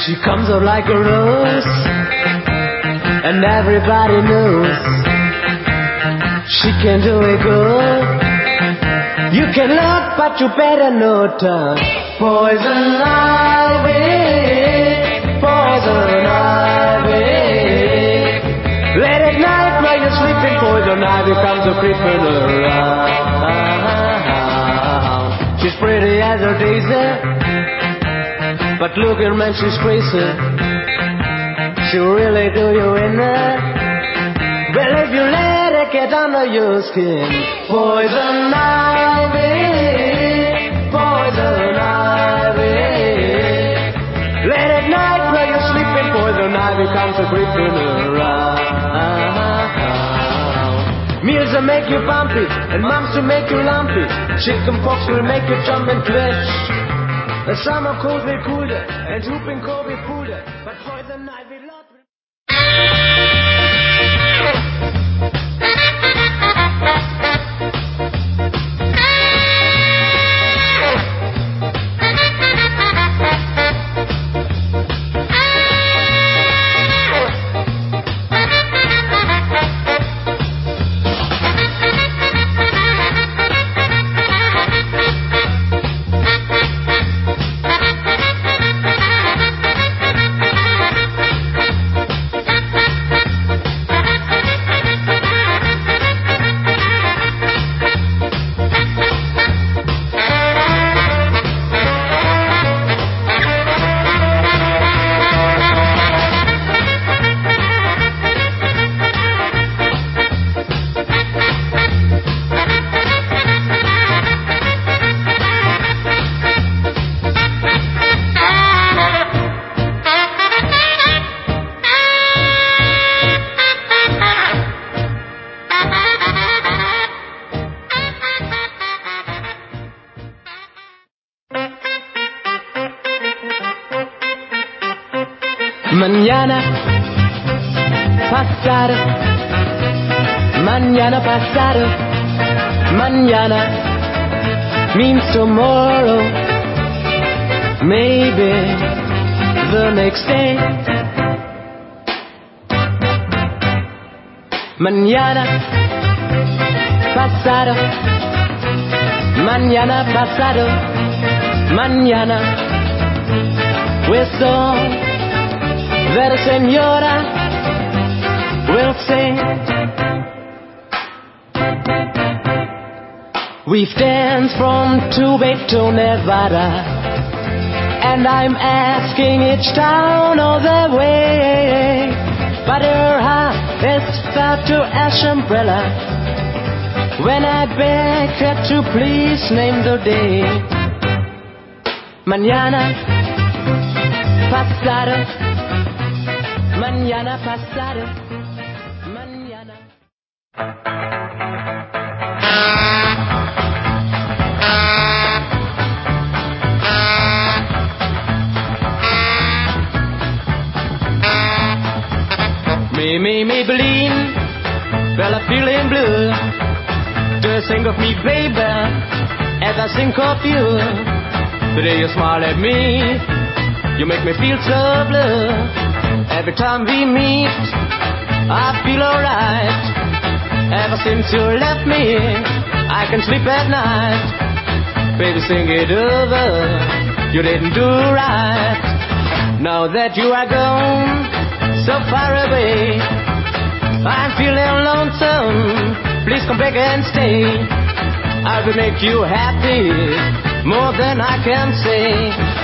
She comes out like a rose, and everybody knows she can do it good. You can look, but you better not touch. Poison ivy, poison ivy. Late at night while you're sleeping, poison ivy comes a creeping around. She's pretty as a daisy, but look at man, she's crazy. She'll really do you in there. Well, if you let her get under your skin. Poison ivy, poison ivy. Late at night while you're sleeping, poison ivy comes a creeping around. Meals will make you bumpy, and mums will make you lumpy. Chicken pox will make you jump and twitch. The summer cold will cool you, and whooping cold will fool you. But poison ivy love will... Mañana pasado, mañana pasado, mañana means tomorrow, maybe the next day. Mañana pasado, mañana pasado, mañana we're so that a señora will sing. We've danced from Tibet to Nevada, and I'm asking each town of the way. But her heart is far to ash umbrella when I beg her to please name the day. Mañana pasado, mañana pasado, mañana. Me, Berlin, well, I'm feeling blue. Just think of me, baby, as I think of you. Today you smile at me, you make me feel so blue. Every time we meet, I feel alright. Ever since you left me, I can sleep at night. Baby, think it over, you didn't do right. Now that you are gone, so far away, I'm feeling lonesome. Please come back and stay. I will make you happy, more than I can say.